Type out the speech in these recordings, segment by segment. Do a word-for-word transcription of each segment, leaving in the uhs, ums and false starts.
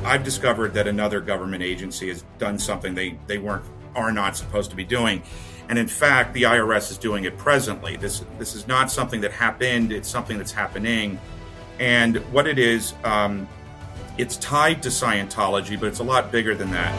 I've discovered that another government agency has done something they, they weren't are not supposed to be doing. And in fact, the I R S is doing it presently. This this is not something that happened. It's something that's happening. And what it is, um, it's tied to Scientology, but it's a lot bigger than that.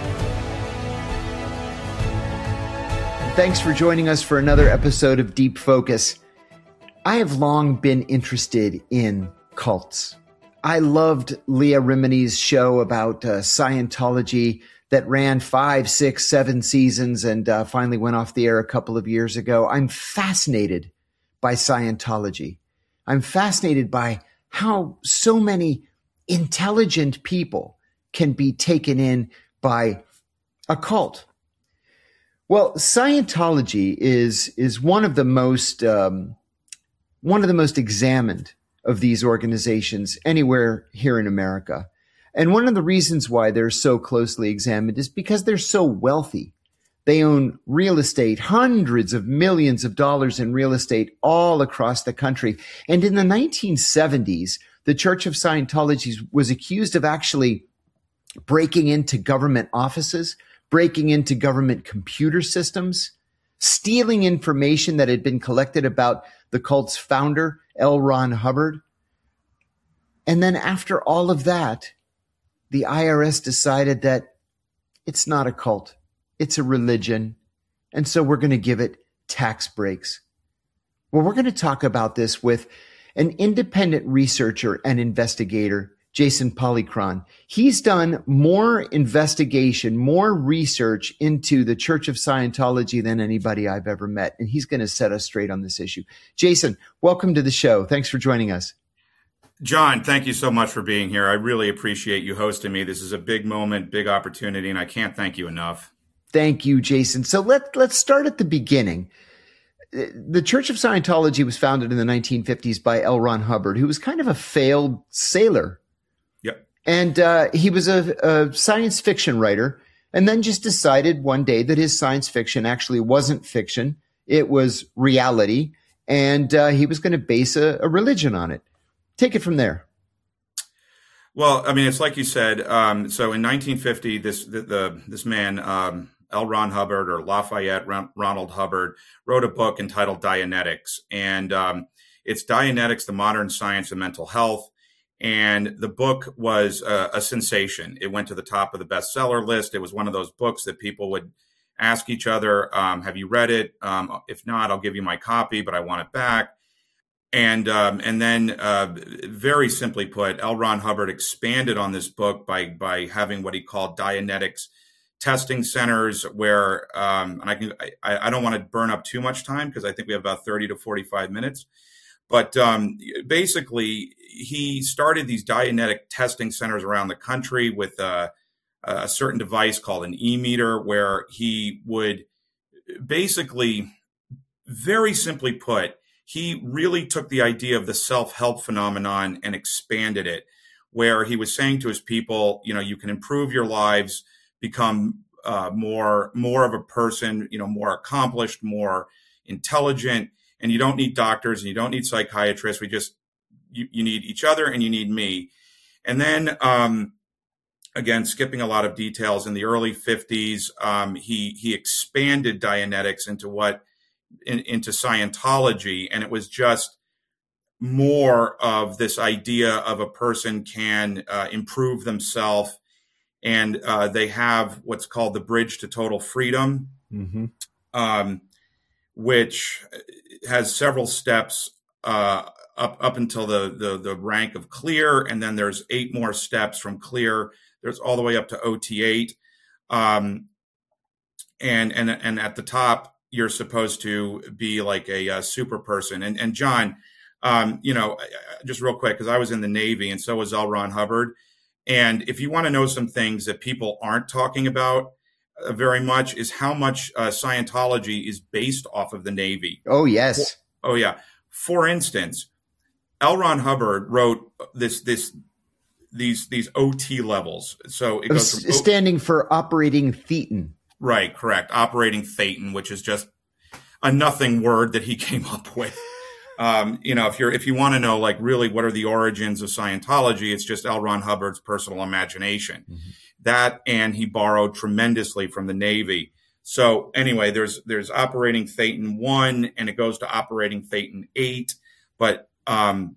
Thanks for joining us for another episode of Deep Focus. I have long been interested in cults. I loved Leah Remini's show about uh, Scientology that ran five, six, seven seasons and uh, finally went off the air a couple of years ago. I'm fascinated by Scientology. I'm fascinated by how so many intelligent people can be taken in by a cult. Well, Scientology is is one of the most um, one of the most examined of these organizations anywhere here in America. And one of the reasons why they're so closely examined is because they're so wealthy. They own real estate, hundreds of millions of dollars in real estate all across the country. And in the nineteen seventies, the Church of Scientology was accused of actually breaking into government offices, breaking into government computer systems, stealing information that had been collected about the cult's founder, L. Ron Hubbard. And then after all of that, the I R S decided that it's not a cult, it's a religion, and so we're going to give it tax breaks. Well, we're going to talk about this with an independent researcher and investigator, Jason Polychron. He's done more investigation, more research into the Church of Scientology than anybody I've ever met, and he's going to set us straight on this issue. Jason, welcome to the show. Thanks for joining us. John, thank you so much for being here. I really appreciate you hosting me. This is a big moment, big opportunity, and I can't thank you enough. Thank you, Jason. So let, let's start at the beginning. The Church of Scientology was founded in the nineteen fifties by L. Ron Hubbard, who was kind of a failed sailor. Yep. And uh, he was a, a science fiction writer, and then just decided one day that his science fiction actually wasn't fiction. It was reality, and uh, he was going to base a, a religion on it. Take it from there. Well, I mean, it's like you said. Um, so in nineteen fifty, this the, the this man, um, L. Ron Hubbard or Lafayette Ron, Ronald Hubbard, wrote a book entitled Dianetics. And um, it's Dianetics, the Modern Science of Mental Health. And the book was a, a sensation. It went to the top of the bestseller list. It was one of those books that people would ask each other, um, have you read it? Um, if not, I'll give you my copy, but I want it back. And um, and then, uh, very simply put, L. Ron Hubbard expanded on this book by by having what he called Dianetics testing centers, where um, and I can I, I don't want to burn up too much time because I think we have about thirty to forty-five minutes. But um, basically, he started these Dianetic testing centers around the country with a, a certain device called an e-meter, where he would basically, very simply put, he really took the idea of the self-help phenomenon and expanded it, where he was saying to his people, you know, you can improve your lives, become uh, more more of a person, you know, more accomplished, more intelligent, and you don't need doctors and you don't need psychiatrists. We just, you, you need each other and you need me. And then, um, again, skipping a lot of details, in the early fifties, um, he he expanded Dianetics into what In, into Scientology, and it was just more of this idea of a person can uh, improve themselves, and uh, they have what's called the Bridge to Total Freedom, mm-hmm. um, which has several steps uh, up up until the, the the rank of clear, and then there's eight more steps from clear. There's all the way up to O T eight, um, and and and at the top, you're supposed to be like a, a super person. And, and John, um, you know, just real quick, because I was in the Navy and so was L. Ron Hubbard. And if you want to know some things that people aren't talking about uh, very much, is how much uh, Scientology is based off of the Navy. Oh, yes. Oh, yeah. For instance, L. Ron Hubbard wrote this, this, these, these O T levels. So it goes from standing for operating thetan. Right, correct. Operating thetan, which is just a nothing word that he came up with. Um, you know, if you're if you want to know, like, really what are the origins of Scientology, it's just L. Ron Hubbard's personal imagination. Mm-hmm. That, and he borrowed tremendously from the Navy. So anyway, there's there's Operating Thetan one, and it goes to Operating Thetan eight. But um,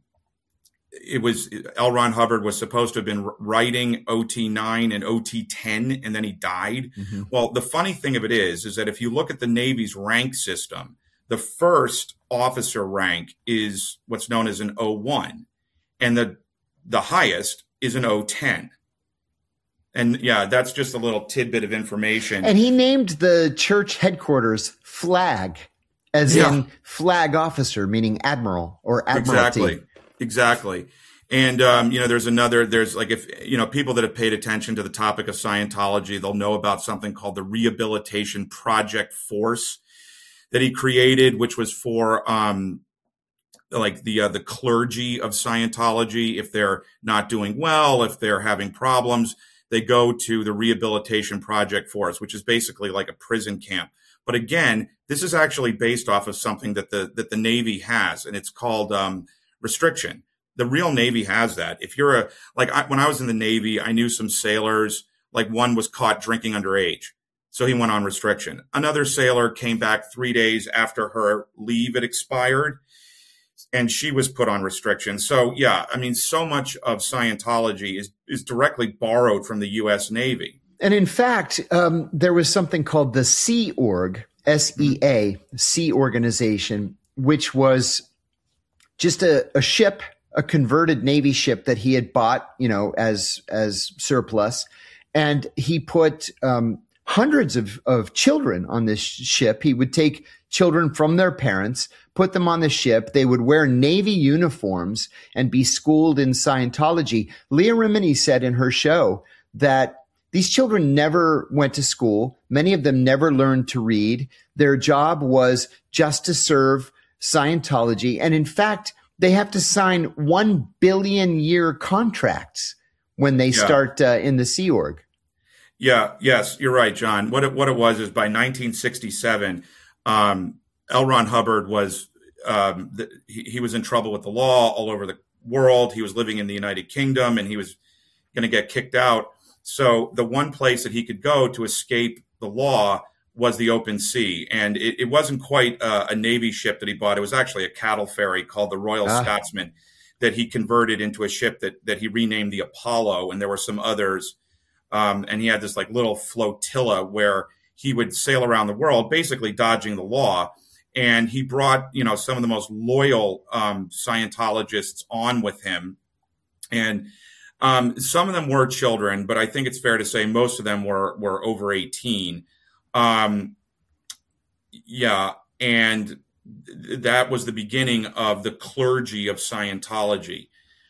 it was L. Ron Hubbard was supposed to have been writing O T nine and O T ten, and then he died. Mm-hmm. Well, the funny thing of it is, is that if you look at the Navy's rank system, the first officer rank is what's known as an O one, and the the highest is an O ten. And yeah, that's just a little tidbit of information. And he named the church headquarters Flag, as yeah. in flag officer, meaning admiral or admiralty. Exactly, exactly. And, um, you know, there's another, there's like, if, you know, people that have paid attention to the topic of Scientology, they'll know about something called the Rehabilitation Project Force that he created, which was for, um, like the, uh, the clergy of Scientology. If they're not doing well, if they're having problems, they go to the Rehabilitation Project Force, which is basically like a prison camp. But again, this is actually based off of something that the that the Navy has, and it's called um, restriction. The real Navy has that. If you're a like I, when I was in the Navy, I knew some sailors. Like one was caught drinking underage, so he went on restriction. Another sailor came back three days after her leave had expired, and she was put on restriction. So, yeah, I mean, so much of Scientology is, is directly borrowed from the U S Navy. And in fact, um, there was something called the Sea Org, S E A, Sea Organization, which was just a, a ship, a converted Navy ship that he had bought, you know, as as surplus. And he put um, hundreds of, of children on this ship. He would take children from their parents, put them on the ship. They would wear Navy uniforms and be schooled in Scientology. Leah Remini said in her show that these children never went to school. Many of them never learned to read. Their job was just to serve Scientology. And in fact, they have to sign one billion year contracts when they yeah. start uh, in the Sea Org. Yeah, yes, you're right, John. What it, what it was is by nineteen sixty-seven, um, L. Ron Hubbard was um, the, he, he was in trouble with the law all over the world. He was living in the United Kingdom, and he was going to get kicked out. So the one place that he could go to escape the law was the open sea. And it, it wasn't quite a, a Navy ship that he bought. It was actually a cattle ferry called the Royal ah. Scotsman that he converted into a ship that, that he renamed the Apollo. And there were some others. Um, and he had this like little flotilla where he would sail around the world, basically dodging the law. And he brought, you know, some of the most loyal um, Scientologists on with him. And um, some of them were children, but I think it's fair to say most of them were were over eighteen. Um, yeah, and th- that was the beginning of the clergy of Scientology.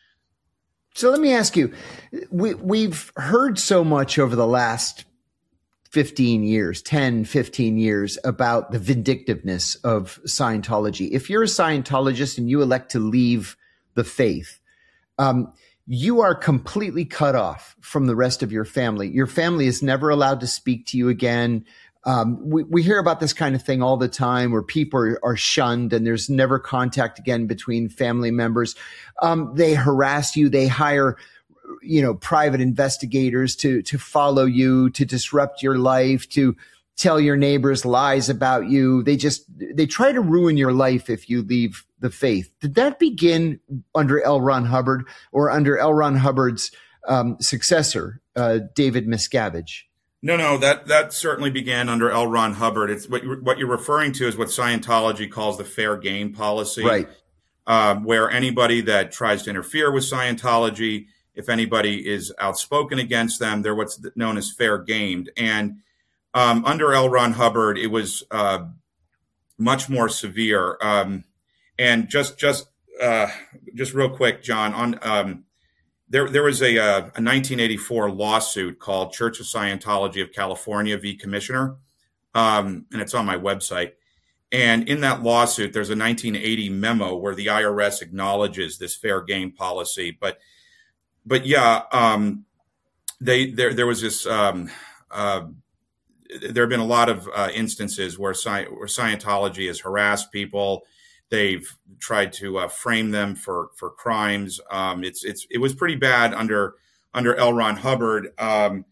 So let me ask you, we, we've heard so much over the last fifteen years, ten, fifteen years about the vindictiveness of Scientology. If you're a Scientologist and you elect to leave the faith, um, you are completely cut off from the rest of your family. Your family is never allowed to speak to you again. Um, we, we hear about this kind of thing all the time where people are, are shunned and there's never contact again between family members. Um, they harass you. They hire, you know, private investigators to, to follow you, to disrupt your life, to tell your neighbors lies about you. They just, they try to ruin your life if you leave the faith. Did that begin under L. Ron Hubbard or under L. Ron Hubbard's um, successor, uh, David Miscavige? No, no, that, that certainly began under L. Ron Hubbard. It's what you're, what you're referring to is what Scientology calls the fair game policy, right? Um, where anybody that tries to interfere with Scientology, if anybody is outspoken against them, they're what's known as fair gamed. And um, under L. Ron Hubbard, it was uh, much more severe. Um, and just just uh, just real quick, John, on um, There, there was a, uh, a nineteen eighty-four lawsuit called Church of Scientology of California v. Commissioner, um, and it's on my website. And in that lawsuit, there's a nineteen eighty memo where the I R S acknowledges this fair game policy. But, but yeah, um, they there there was this. Um, uh, there have been a lot of uh, instances where, Sci- where Scientology has harassed people. They've tried to uh, frame them for for crimes. Um, it's it's it was pretty bad under under L. Ron Hubbard. Um,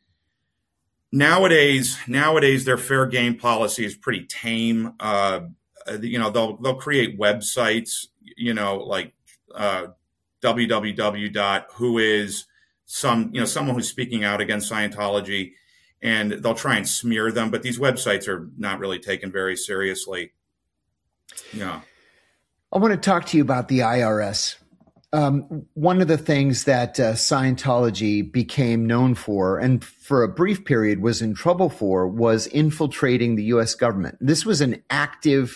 nowadays, nowadays their fair game policy is pretty tame. Uh, you know, they'll they'll create websites. You know, like uh, w w w dot who is some you know someone who's speaking out against Scientology, and they'll try and smear them. But these websites are not really taken very seriously. Yeah. I want to talk to you about the I R S. Um, one of the things that uh, Scientology became known for, and for a brief period was in trouble for, was infiltrating the U S government. This was an active,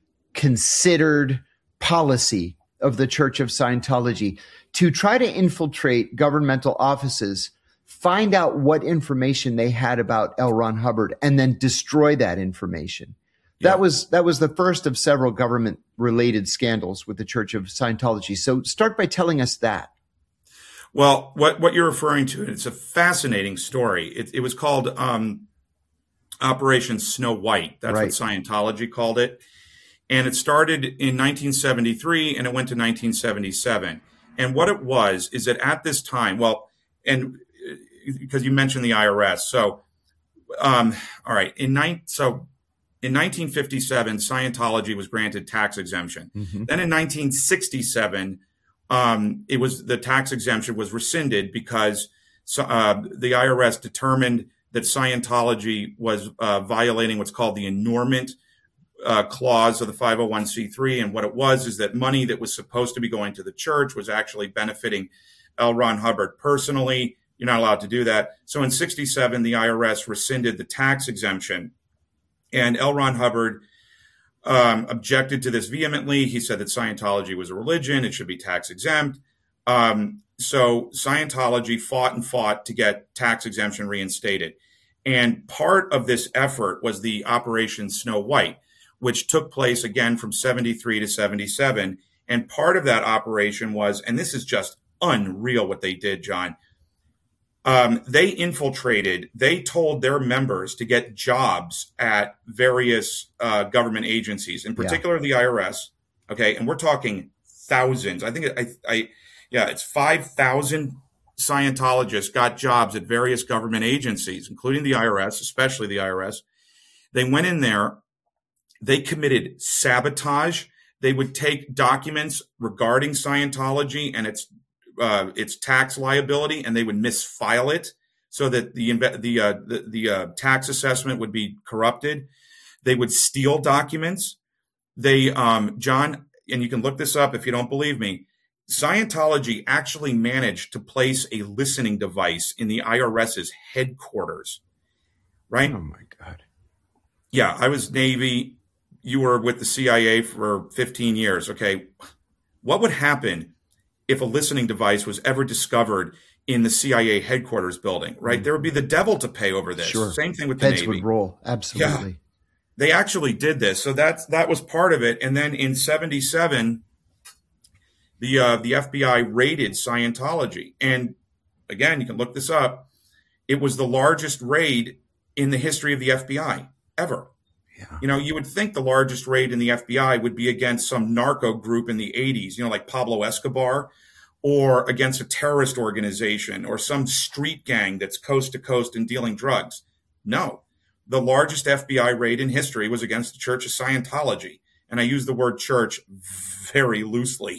considered policy of the Church of Scientology to try to infiltrate governmental offices, find out what information they had about L. Ron Hubbard, and then destroy that information. Yeah. That was that was the first of several government-related scandals with the Church of Scientology. So start by telling us that. Well, what, what you're referring to, it's a fascinating story. It, it was called um, Operation Snow White. That's Right. what Scientology called it. And it started in nineteen seventy-three and it went to nineteen seventy-seven. And what it was is that at this time, well, and because you mentioned the I R S. So, um, all right, in nine, so in nineteen fifty-seven, Scientology was granted tax exemption. Mm-hmm. Then in nineteen sixty-seven, um, it was the tax exemption was rescinded because uh, the I R S determined that Scientology was uh, violating what's called the annulment uh, clause of the five oh one c three. And what it was is that money that was supposed to be going to the church was actually benefiting L. Ron Hubbard personally. You're not allowed to do that. So in sixty-seven, the I R S rescinded the tax exemption. And L. Ron Hubbard um, objected to this vehemently. He said that Scientology was a religion. It should be tax exempt. Um, so Scientology fought and fought to get tax exemption reinstated. And part of this effort was the Operation Snow White, which took place again from seventy-three to seventy-seven. And part of that operation was, and this is just unreal what they did, John. Um, they infiltrated, they told their members to get jobs at various uh, government agencies, in particular yeah. the I R S. Okay. And we're talking thousands. I think, I, I yeah, it's five thousand Scientologists got jobs at various government agencies, including the I R S, especially the I R S. They went in there, they committed sabotage. They would take documents regarding Scientology and its Uh, its tax liability, and they would misfile it so that the the uh, the, the uh, tax assessment would be corrupted. They would steal documents. They, um, John, and you can look this up if you don't believe me. Scientology actually managed to place a listening device in the IRS's headquarters. Right? Oh my God! Yeah, I was Navy. You were with the C I A for fifteen years. Okay, what would happen if a listening device was ever discovered in the C I A headquarters building, right? Mm-hmm. There would be the devil to pay over this. Sure. Same thing with the Heads Navy. Heads would roll. Absolutely. Yeah. They actually did this. So that's, that was part of it. And then in seventy-seven, the, uh, the F B I raided Scientology. And again, you can look this up. It was the largest raid in the history of the F B I ever. Yeah. You know, you would think the largest raid in the F B I would be against some narco group in the eighties, you know, like Pablo Escobar, or against a terrorist organization or some street gang that's coast to coast and dealing drugs. No, the largest F B I raid in history was against the Church of Scientology. And I use the word church very loosely.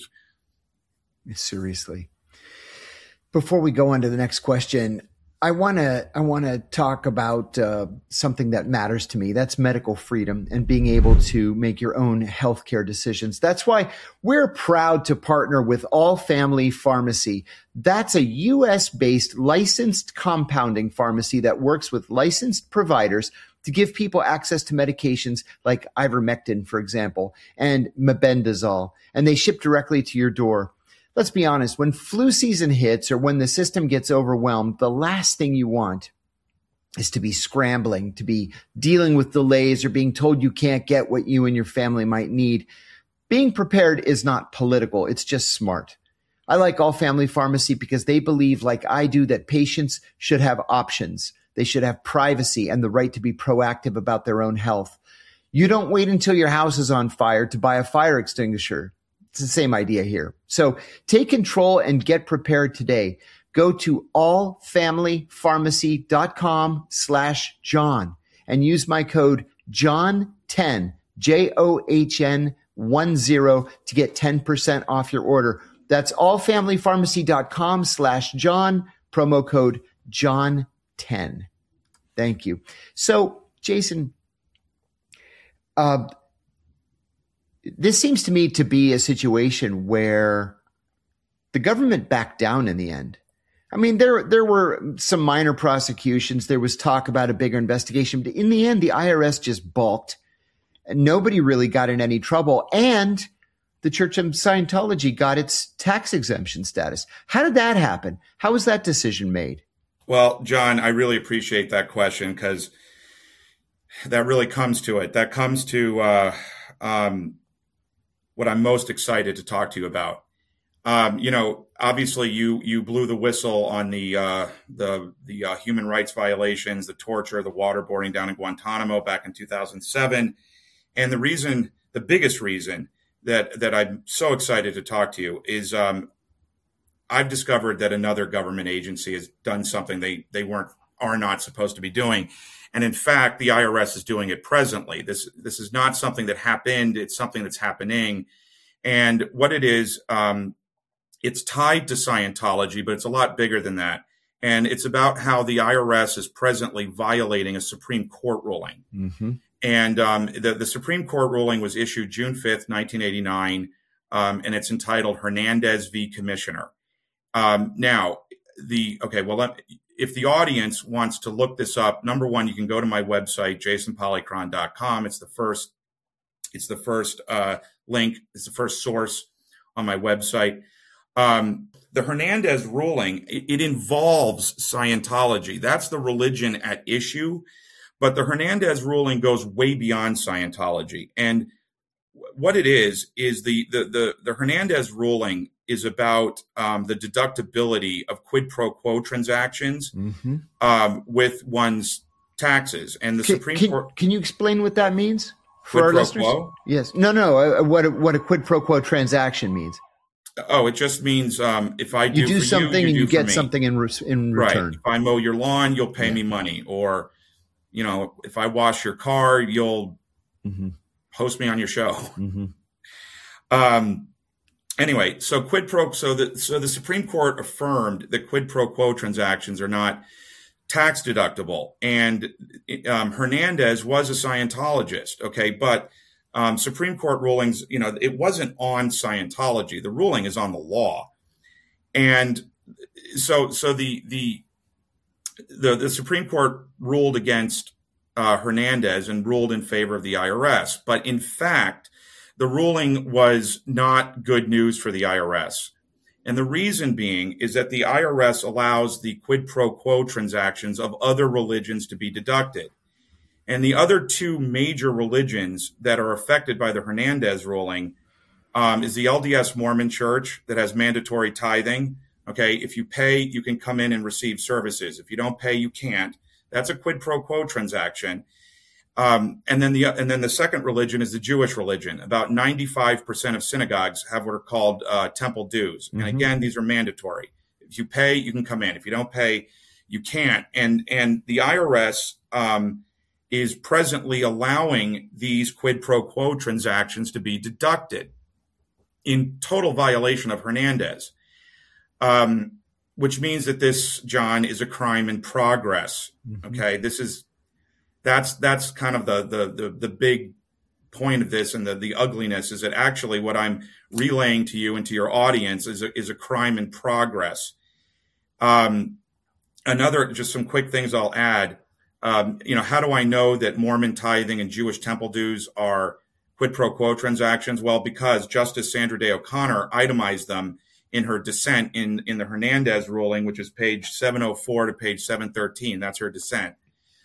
Seriously. Before we go on to the next question, I want to I want to talk about uh, something that matters to me. That's medical freedom and being able to make your own healthcare decisions. That's why we're proud to partner with All Family Pharmacy. That's a U S-based licensed compounding pharmacy that works with licensed providers to give people access to medications like ivermectin, for example, and mebendazole, and they ship directly to your door. Let's be honest, when flu season hits or when the system gets overwhelmed, the last thing you want is to be scrambling, to be dealing with delays or being told you can't get what you and your family might need. Being prepared is not political. It's just smart. I like All Family Pharmacy because they believe, like I do, that patients should have options. They should have privacy and the right to be proactive about their own health. You don't wait until your house is on fire to buy a fire extinguisher. It's the same idea here. So take control and get prepared today. Go to allfamilypharmacy.com slash John and use my code John ten, J O H N one zero to get ten percent off your order. That's allfamilypharmacy.com slash John, promo code John ten. Thank you. So, Jason, uh, this seems to me to be a situation where the government backed down in the end. I mean, there there were some minor prosecutions. There was talk about a bigger investigation. But in the end, the I R S just balked. And nobody really got in any trouble. And the Church of Scientology got its tax exemption status. How did that happen? How was that decision made? Well, John, I really appreciate that question because that really comes to it. That comes to uh, um, what I'm most excited to talk to you about. Um, you know, obviously, you you blew the whistle on the uh, the the uh, human rights violations, the torture, the waterboarding down in Guantanamo back in two thousand seven, and the reason, the biggest reason that that I'm so excited to talk to you is um, I've discovered that another government agency has done something they they weren't are not supposed to be doing. And in fact, the I R S is doing it presently. This this is not something that happened. It's something that's happening. And what it is, um, it's tied to Scientology, but it's a lot bigger than that. And it's about how the I R S is presently violating a Supreme Court ruling. Mm-hmm. And um, the, the Supreme Court ruling was issued June fifth, nineteen eighty-nine, um, and it's entitled Hernandez v. Commissioner. Um, now, the okay, well, let, if the audience wants to look this up, number one, you can go to my website, jason polychron dot com. It's the first, it's the first uh, link. It's the first source on my website. Um, the Hernandez ruling, it, it involves Scientology. That's the religion at issue. But the Hernandez ruling goes way beyond Scientology. And what it is, is the the the, the Hernandez ruling is about um, the deductibility of quid pro quo transactions mm-hmm. um, with one's taxes. And the can, Supreme can, Court. Can you explain what that means for quid our pro listeners? Quo? Yes. No, no. Uh, what, a, what a quid pro quo transaction means. Oh, it just means um, if I do, you do for something you, you and you get me. something in, re- in return. Right. If I mow your lawn, you'll pay yeah. me money. Or, you know, if I wash your car, you'll mm-hmm. host me on your show. Mm-hmm. Um. Anyway, so quid pro so the so the Supreme Court affirmed that quid pro quo transactions are not tax deductible, and um, Hernandez was a Scientologist. Okay, but um, Supreme Court rulings, you know, it wasn't on Scientology. The ruling is on the law, and so so the the the, the Supreme Court ruled against uh, Hernandez and ruled in favor of the I R S, but in fact, the ruling was not good news for the I R S. And the reason being is that the I R S allows the quid pro quo transactions of other religions to be deducted. And the other two major religions that are affected by the Hernandez ruling um, is the L D S Mormon Church that has mandatory tithing. Okay, if you pay, you can come in and receive services. If you don't pay, you can't. That's a quid pro quo transaction. Um, and then the and then the second religion is the Jewish religion. About ninety-five percent of synagogues have what are called uh, temple dues. Mm-hmm. And again, these are mandatory. If you pay, you can come in. If you don't pay, you can't. And and the I R S um, is presently allowing these quid pro quo transactions to be deducted in total violation of Hernandez, um, which means that this, John, is a crime in progress. Mm-hmm. Okay, this is. That's that's kind of the, the the the big point of this, and the the ugliness is that actually what I'm relaying to you and to your audience is a, is a crime in progress. Um, another, just some quick things I'll add. Um, you know, how do I know that Mormon tithing and Jewish temple dues are quid pro quo transactions? Well, because Justice Sandra Day O'Connor itemized them in her dissent in in the Hernandez ruling, which is page seven oh four to page seven thirteen. That's her dissent.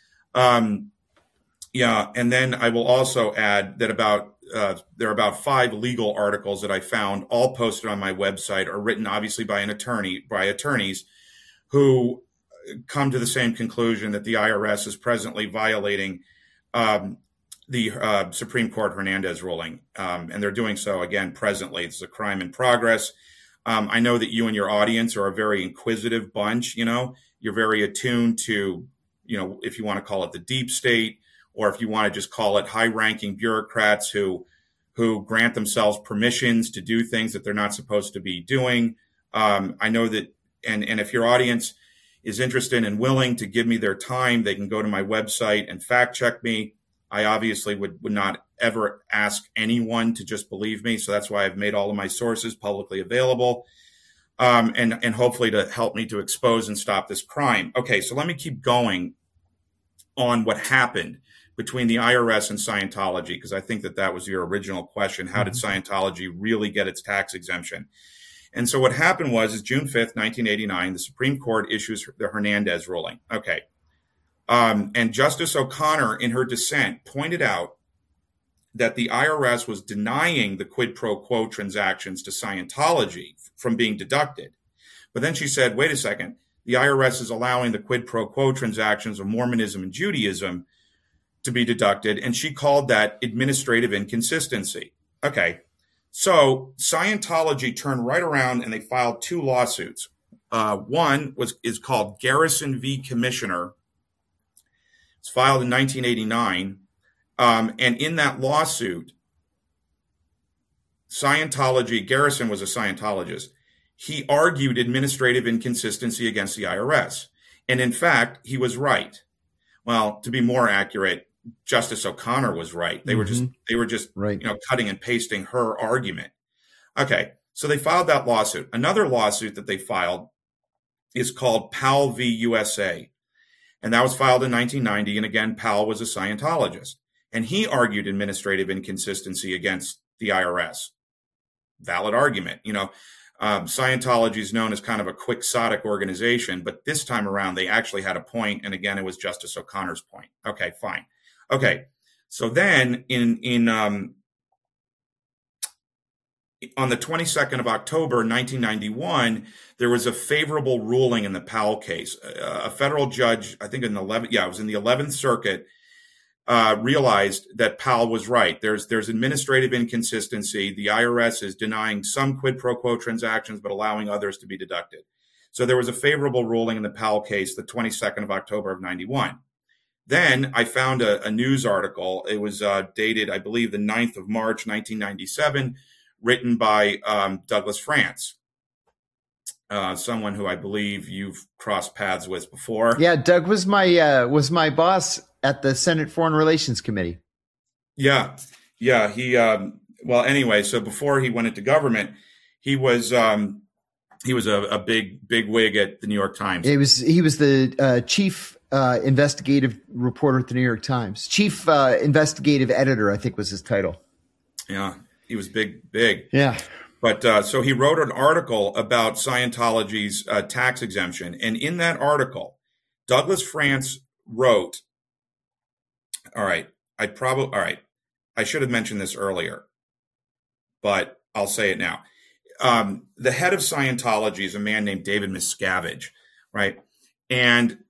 Um, yeah. And then I will also add that about, uh, there are about five legal articles that I found, all posted on my website, are written obviously by an attorney, by attorneys who come to the same conclusion that the I R S is presently violating, um, the uh, Supreme Court Hernandez ruling, um, and they're doing so again presently. It's a crime in progress. Um, I know that you and your audience are a very inquisitive bunch. You know, you're very attuned to, you know, if you want to call it the deep state, or if you want to just call it high-ranking bureaucrats who who grant themselves permissions to do things that they're not supposed to be doing. Um, I know that, and and if your audience is interested and willing to give me their time, they can go to my website and fact check me. I obviously would, would not ever ask anyone to just believe me. So that's why I've made all of my sources publicly available, um, and, and hopefully to help me to expose and stop this crime. Okay, so let me keep going on what happened between the I R S and Scientology, because I think that that was your original question. How did Scientology really get its tax exemption? And so what happened was, is June fifth, nineteen eighty-nine, the Supreme Court issues the Hernandez ruling. Okay. Um, and Justice O'Connor, in her dissent, pointed out that the I R S was denying the quid pro quo transactions to Scientology from being deducted. But then she said, wait a second, the I R S is allowing the quid pro quo transactions of Mormonism and Judaism to be deducted. And she called that administrative inconsistency. Okay. So Scientology turned right around and they filed two lawsuits. Uh, one was is called Garrison v. Commissioner. It's filed in nineteen eighty-nine. Um, and in that lawsuit, Scientology, Garrison was a Scientologist. He argued administrative inconsistency against the I R S. And in fact, he was right. Well, to be more accurate, Justice O'Connor was right. They mm-hmm. were just, they were just, right. you know, cutting and pasting her argument. Okay. So they filed that lawsuit. Another lawsuit that they filed is called Powell v. U S A. And that was filed in nineteen ninety. And again, Powell was a Scientologist. And he argued administrative inconsistency against the I R S. Valid argument. You know, um, Scientology is known as kind of a quixotic organization, but this time around, they actually had a point. And again, it was Justice O'Connor's point. Okay, fine. Okay. So then in, in, um, on the twenty-second of October, nineteen ninety-one, there was a favorable ruling in the Powell case. Uh, a federal judge, I think in the eleventh, yeah, it was in the eleventh Circuit, uh, realized that Powell was right. There's, there's administrative inconsistency. The I R S is denying some quid pro quo transactions, but allowing others to be deducted. So there was a favorable ruling in the Powell case, the twenty-second of October of ninety-one. Then I found a, a news article. It was uh, dated, I believe, the ninth of March, nineteen ninety-seven, written by um, Douglas France, uh, someone who I believe you've crossed paths with before. Yeah, Doug was my uh, was my boss at the Senate Foreign Relations Committee. Yeah, yeah. He um, well, anyway. So before he went into government, he was um, he was a, a big big wig at the New York Times. He was he was the uh, chief uh, investigative reporter at the New York Times, chief uh, investigative editor, I think was his title. Yeah. He was big, big. Yeah. But uh, so he wrote an article about Scientology's uh, tax exemption. And in that article, Douglas France wrote, all right, I probably, all right, I should have mentioned this earlier, but I'll say it now. Um, the head of Scientology is a man named David Miscavige, right? And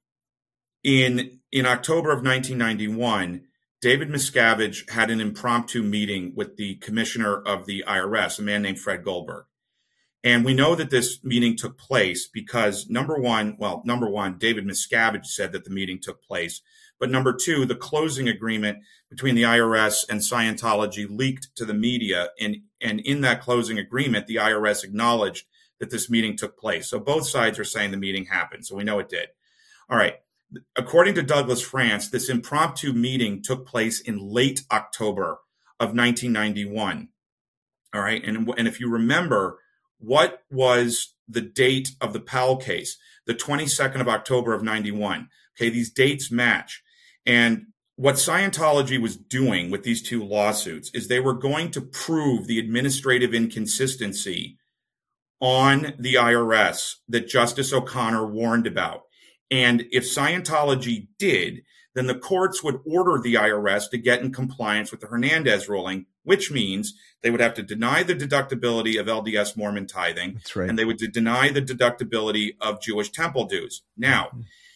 in in October of nineteen ninety-one, David Miscavige had an impromptu meeting with the commissioner of the I R S, a man named Fred Goldberg. And we know that this meeting took place because number one, well, number one, David Miscavige said that the meeting took place. But number two, the closing agreement between the I R S and Scientology leaked to the media. And, and in that closing agreement, the I R S acknowledged that this meeting took place. So both sides are saying the meeting happened. So we know it did. All right. According to Douglas France, this impromptu meeting took place in late October of nineteen ninety-one. All right. And, and if you remember, what was the date of the Powell case? The twenty-second of October of ninety-one. Okay. These dates match. And what Scientology was doing with these two lawsuits is they were going to prove the administrative inconsistency on the I R S that Justice O'Connor warned about. And if Scientology did, then the courts would order the I R S to get in compliance with the Hernandez ruling, which means they would have to deny the deductibility of L D S Mormon tithing. That's right. And they would deny the deductibility of Jewish temple dues. Now,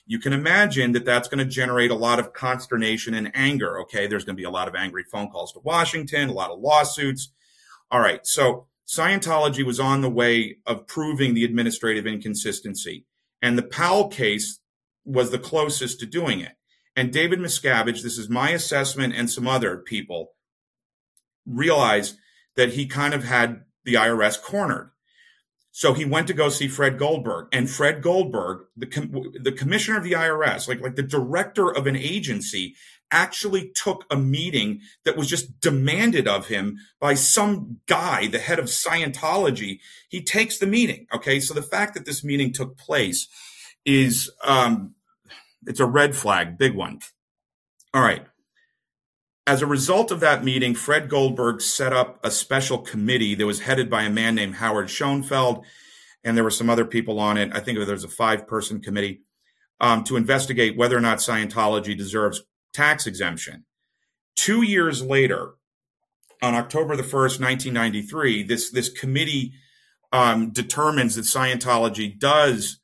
You can imagine that that's going to generate a lot of consternation and anger. Okay, there's going to be a lot of angry phone calls to Washington, a lot of lawsuits. All right, so Scientology was on the way of proving the administrative inconsistency, and the Powell case was the closest to doing it. And David Miscavige, this is my assessment, and some other people realized that he kind of had the I R S cornered. So he went to go see Fred Goldberg, and Fred Goldberg, the com- the commissioner of the I R S, like, like the director of an agency, actually took a meeting that was just demanded of him by some guy, the head of Scientology. He takes the meeting. Okay. So the fact that this meeting took place is, um, it's a red flag, big one. All right. As a result of that meeting, Fred Goldberg set up a special committee that was headed by a man named Howard Schoenfeld, and there were some other people on it. I think there was a five-person committee um, to investigate whether or not Scientology deserves tax exemption. Two years later, on October the first, nineteen ninety-three, this, this committee um, determines that Scientology does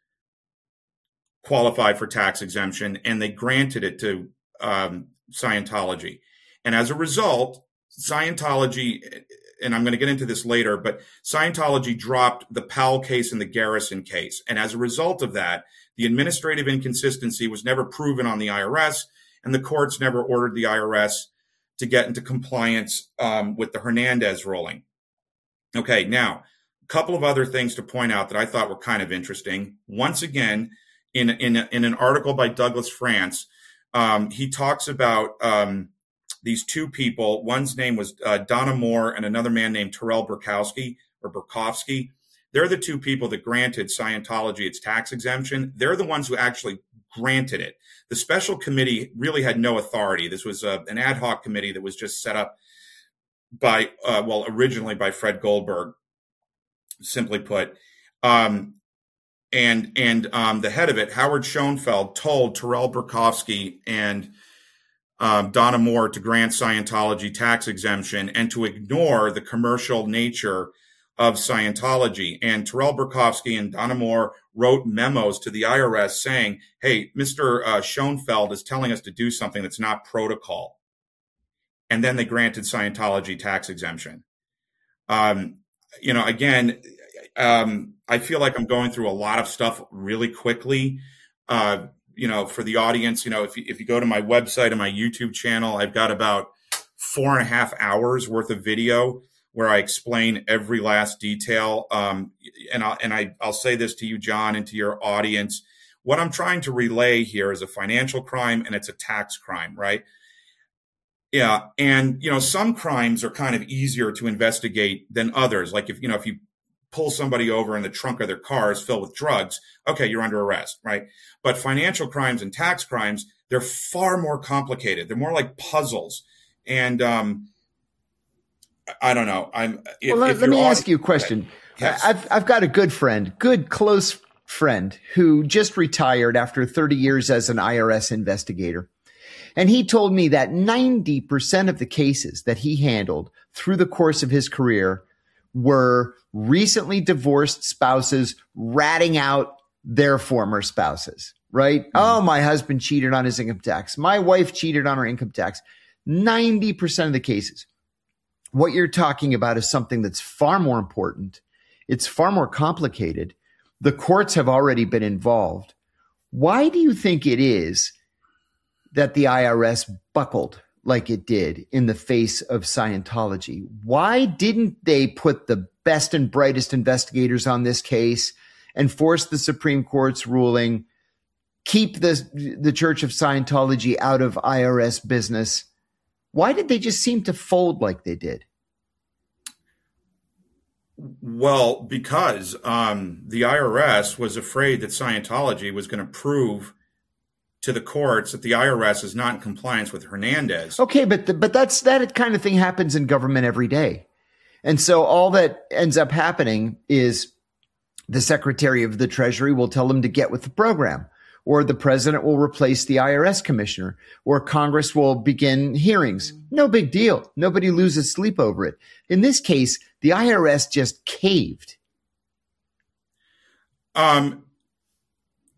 qualify for tax exemption, and they granted it to um, Scientology. And as a result, Scientology, and I'm going to get into this later, but Scientology dropped the Powell case and the Garrison case. And as a result of that, the administrative inconsistency was never proven on the I R S, and the courts never ordered the I R S to get into compliance um, with the Hernandez ruling. Okay, now, a couple of other things to point out that I thought were kind of interesting. Once again, in, in, in an article by Douglas France, um, he talks about um, these two people. One's name was uh, Donna Moore, and another man named Terrell Burkowski or Burkowski. They're the two people that granted Scientology its tax exemption. They're the ones who actually granted it. The special committee really had no authority. This was uh, an ad hoc committee that was just set up by, uh, well, originally by Fred Goldberg, simply put. Um, and and um, the head of it, Howard Schoenfeld, told Terrell Burkowski and Um, Donna Moore to grant Scientology tax exemption and to ignore the commercial nature of Scientology. And Terrell Burkowski and Donna Moore wrote memos to the I R S saying, hey, Mister Uh, Schoenfeld is telling us to do something that's not protocol. And then they granted Scientology tax exemption. Um, you know, again, um, I feel like I'm going through a lot of stuff really quickly. Uh, You know, for the audience, you know, if you, if you go to my website and my YouTube channel, I've got about four and a half hours worth of video where I explain every last detail. Um, and I'll, and I, I'll say this to you, John, and to your audience. What I'm trying to relay here is a financial crime and it's a tax crime, right? Yeah. And, you know, some crimes are kind of easier to investigate than others. Like if, you know, if you pull somebody over in the trunk of their car is filled with drugs, okay, you're under arrest, right? But financial crimes and tax crimes, they're far more complicated. They're more like puzzles. And um, I don't know. I'm. If, well, let, if let me on, ask you a question. Yes. I've I've got a good friend, good close friend, who just retired after thirty years as an I R S investigator. And he told me that ninety percent of the cases that he handled through the course of his career were recently divorced spouses ratting out their former spouses, right? Mm-hmm. Oh, my husband cheated on his income tax. My wife cheated on her income tax. ninety percent of the cases. What you're talking about is something that's far more important. It's far more complicated. The courts have already been involved. Why do you think it is that the I R S buckled like it did in the face of Scientology? Why didn't they put the best and brightest investigators on this case, enforce the Supreme Court's ruling, keep the, the Church of Scientology out of I R S business? Why did they just seem to fold like they did? Well, because um, the I R S was afraid that Scientology was going to prove to the courts that the I R S is not in compliance with Hernandez. Okay, but the, but that's that kind of thing happens in government every day. And so all that ends up happening is the Secretary of the Treasury will tell them to get with the program, or the president will replace the I R S commissioner, or Congress will begin hearings. No big deal. Nobody loses sleep over it. In this case, the I R S just caved. Um.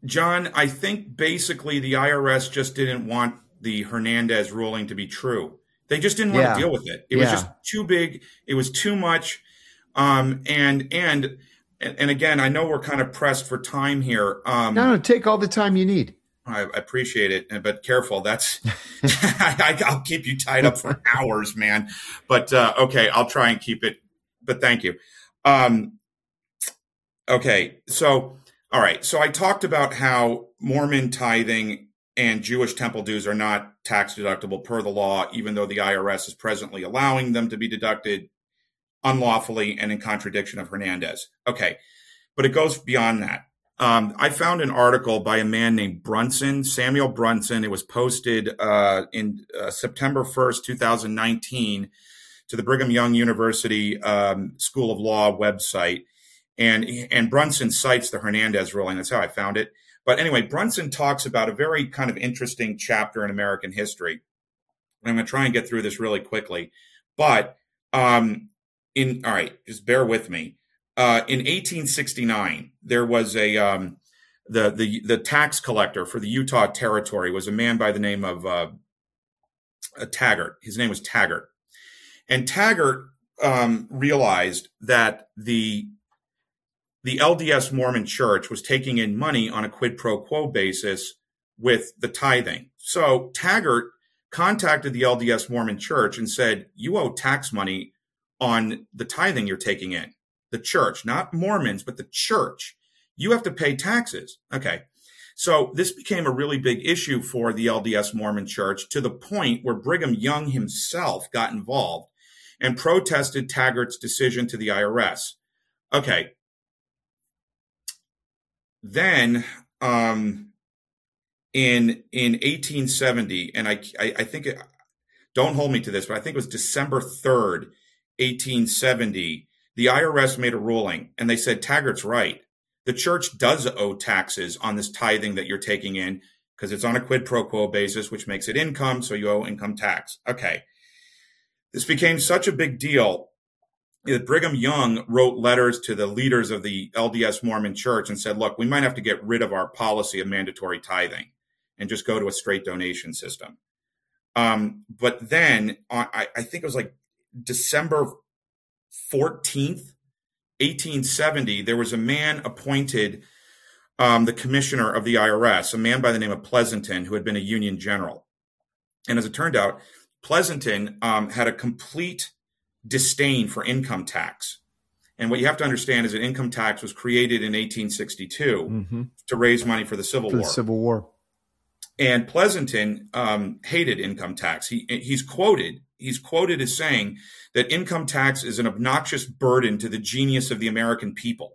John, I think basically the I R S just didn't want the Hernandez ruling to be true. They just didn't want Yeah. to deal with it. It Yeah. was just too big. It was too much. Um, and, and, and again, I know we're kind of pressed for time here. Um, No, no, take all the time you need. I appreciate it, but careful. That's I, I'll keep you tied up for hours, man. But uh, okay, I'll try and keep it. But thank you. Um, okay, so all right. So I talked about how Mormon tithing and Jewish temple dues are not tax deductible per the law, even though the I R S is presently allowing them to be deducted unlawfully and in contradiction of Hernandez. Okay, but it goes beyond that. Um, I found an article by a man named Brunson, Samuel Brunson. It was posted uh, in uh, September first, two thousand nineteen to the Brigham Young University um, School of Law website. And, and Brunson cites the Hernandez ruling. That's how I found it. But anyway, Brunson talks about a very kind of interesting chapter in American history. I'm going to try and get through this really quickly. But um, in all right, just bear with me. Uh, in eighteen sixty-nine, there was a um, the the the tax collector for the Utah Territory was a man by the name of uh, Taggart. His name was Taggart, and Taggart um, realized that the the L D S Mormon Church was taking in money on a quid pro quo basis with the tithing. So Taggart contacted the L D S Mormon Church and said, "You owe tax money on the tithing you're taking in." The church, not Mormons, but the church. You have to pay taxes. Okay. So this became a really big issue for the L D S Mormon Church, to the point where Brigham Young himself got involved and protested Taggart's decision to the I R S. Okay. Then um, in in eighteen seventy, and I, I, I think, it, don't hold me to this, but I think it was December third, eighteen seventy, the I R S made a ruling, and they said, Taggart's right. The church does owe taxes on this tithing that you're taking in, because it's on a quid pro quo basis, which makes it income, so you owe income tax. Okay. This became such a big deal that Brigham Young wrote letters to the leaders of the L D S Mormon Church and said, look, we might have to get rid of our policy of mandatory tithing and just go to a straight donation system. Um, but then I, I think it was like December fourteenth, eighteen seventy, there was a man appointed um, the commissioner of the I R S, a man by the name of Pleasanton, who had been a Union general. And as it turned out, Pleasanton um, had a complete disdain for income tax. And what you have to understand is that income tax was created in eighteen sixty-two mm-hmm. to raise money for the Civil for War. The Civil War. And Pleasanton um, hated income tax. He, he's quoted He's quoted as saying that income tax is an obnoxious burden to the genius of the American people.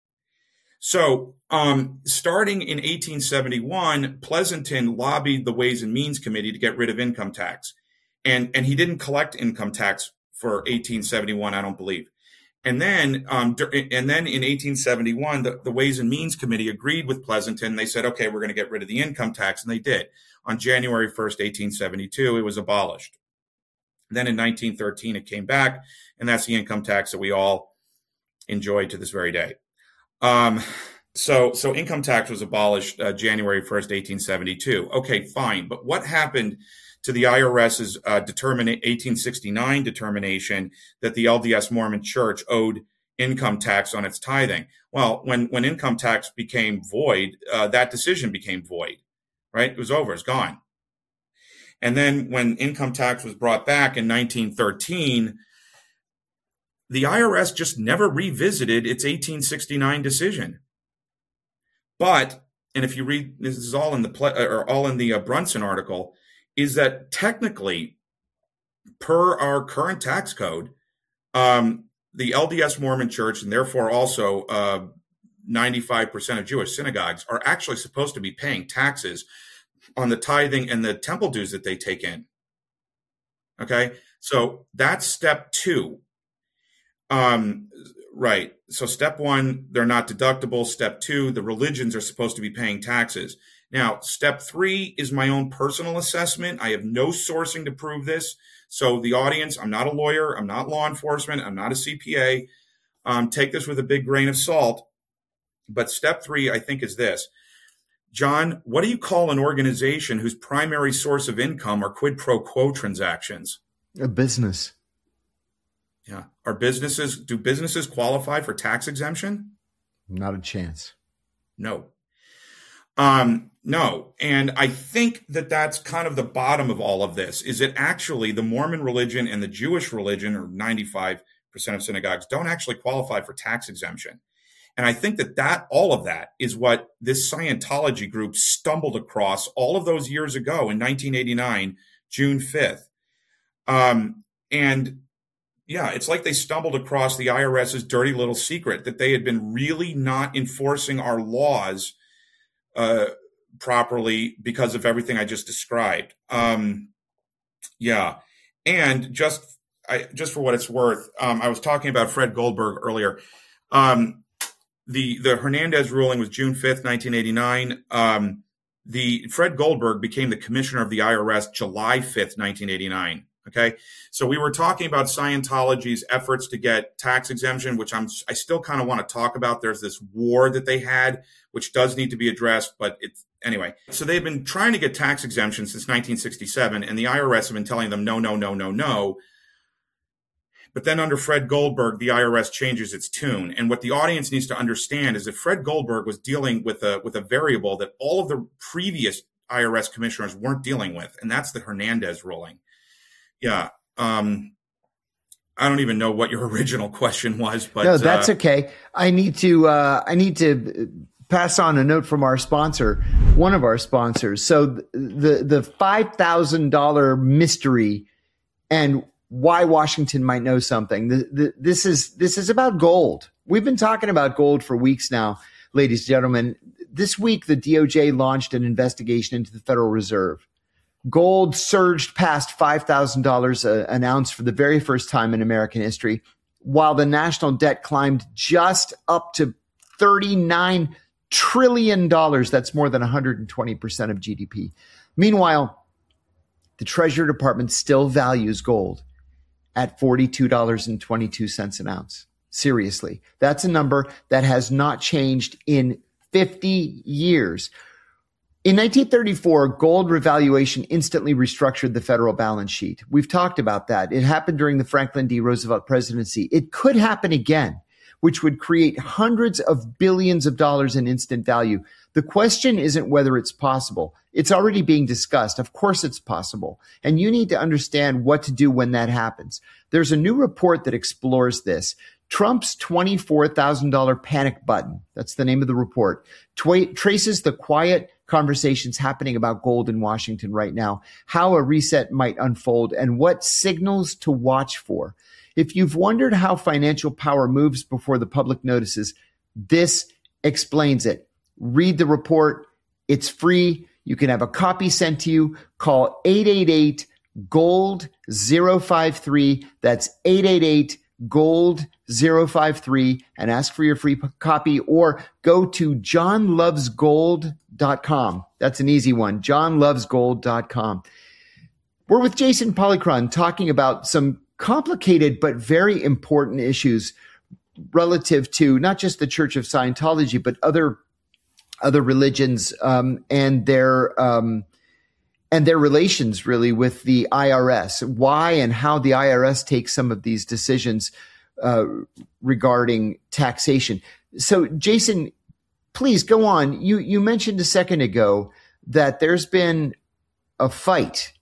So um, starting in eighteen seventy-one, Pleasanton lobbied the Ways and Means Committee to get rid of income tax. And, and he didn't collect income tax for eighteen seventy-one, I don't believe. And then um, and then in eighteen seventy-one, the, the Ways and Means Committee agreed with Pleasanton. They said, okay, we're going to get rid of the income tax. And they did. On January first, eighteen seventy-two, it was abolished. Then in nineteen thirteen, it came back, and that's the income tax that we all enjoy to this very day. Um, so, so income tax was abolished uh, January first, eighteen seventy-two. Okay, fine. But what happened to the I R S's uh, determine eighteen sixty-nine determination that the L D S Mormon Church owed income tax on its tithing? Well, when, when income tax became void, uh, that decision became void, right? It was over. It's gone. And then when income tax was brought back in nineteen thirteen, the I R S just never revisited its eighteen sixty-nine decision. But, and if you read, this is all in the or all in the uh, Brunson article, is that technically, per our current tax code, um, the L D S Mormon Church, and therefore also uh, ninety-five percent of Jewish synagogues, are actually supposed to be paying taxes on the tithing and the temple dues that they take in. Okay, so that's step two. Um, right. So step one, they're not deductible. Step two, the religions are supposed to be paying taxes. Now, step three is my own personal assessment. I have no sourcing to prove this. So the audience, I'm not a lawyer. I'm not law enforcement. I'm not a C P A. Um, take this with a big grain of salt. But step three, I think, is this. John, what do you call an organization whose primary source of income are quid pro quo transactions? A business. Yeah. Are businesses, do businesses qualify for tax exemption? Not a chance. No. Um, no. And I think that that's kind of the bottom of all of this, is that actually the Mormon religion and the Jewish religion, or ninety-five percent of synagogues, don't actually qualify for tax exemption. And I think that that all of that is what this Scientology group stumbled across all of those years ago in nineteen eighty-nine, June fifth. Um, and yeah, it's like they stumbled across the IRS's dirty little secret that they had been really not enforcing our laws uh, properly because of everything I just described. Um, yeah. And just, I, just for what it's worth, um, I was talking about Fred Goldberg earlier. Um, the, the Hernandez ruling was June fifth, nineteen eighty-nine. Um, the Fred Goldberg became the commissioner of the I R S July fifth, nineteen eighty-nine. Okay. So we were talking about Scientology's efforts to get tax exemption, which I'm, I still kind of want to talk about. There's this war that they had, which does need to be addressed, but it's anyway. So they've been trying to get tax exemption since nineteen sixty-seven, and the I R S have been telling them no, no, no, no, no. But then under Fred Goldberg, the I R S changes its tune. And what the audience needs to understand is that Fred Goldberg was dealing with a, with a variable that all of the previous I R S commissioners weren't dealing with, and that's the Hernandez ruling. Yeah. Um, I don't even know what your original question was, but no, that's uh, okay. I need to, uh, I need to pass on a note from our sponsor, one of our sponsors. So the, the five thousand dollars mystery and why Washington might know something. The, the, this is, this is about gold. We've been talking about gold for weeks now, ladies and gentlemen. This week, the D O J launched an investigation into the Federal Reserve. Gold surged past five thousand dollars an ounce for the very first time in American history, while the national debt climbed just up to thirty-nine trillion dollars. That's more than one hundred twenty percent of G D P. Meanwhile, the Treasury Department still values gold at forty-two dollars and twenty-two cents an ounce. Seriously, that's a number that has not changed in fifty years. In nineteen thirty-four, gold revaluation instantly restructured the federal balance sheet. We've talked about that. It happened during the Franklin D. Roosevelt presidency. It could happen again, which would create hundreds of billions of dollars in instant value. The question isn't whether it's possible. It's already being discussed. Of course it's possible. And you need to understand what to do when that happens. There's a new report that explores this. Trump's twenty-four thousand dollars panic button, that's the name of the report, twa- traces the quiet conversations happening about gold in Washington right now, how a reset might unfold, and what signals to watch for. If you've wondered how financial power moves before the public notices, this explains it. Read the report. It's free. You can have a copy sent to you. Call eight eight eight, gold zero five three. That's eight eight eight, gold zero five three and ask for your free p- copy, or go to john loves gold dot com. That's an easy one, john loves gold dot com. We're with Jason Polychron talking about some complicated but very important issues relative to not just the Church of Scientology, but other other religions um, and their um, and their relations really with the I R S. Why and how the I R S takes some of these decisions uh, regarding taxation. So, Jason, please go on. You you mentioned a second ago that there's been a fight.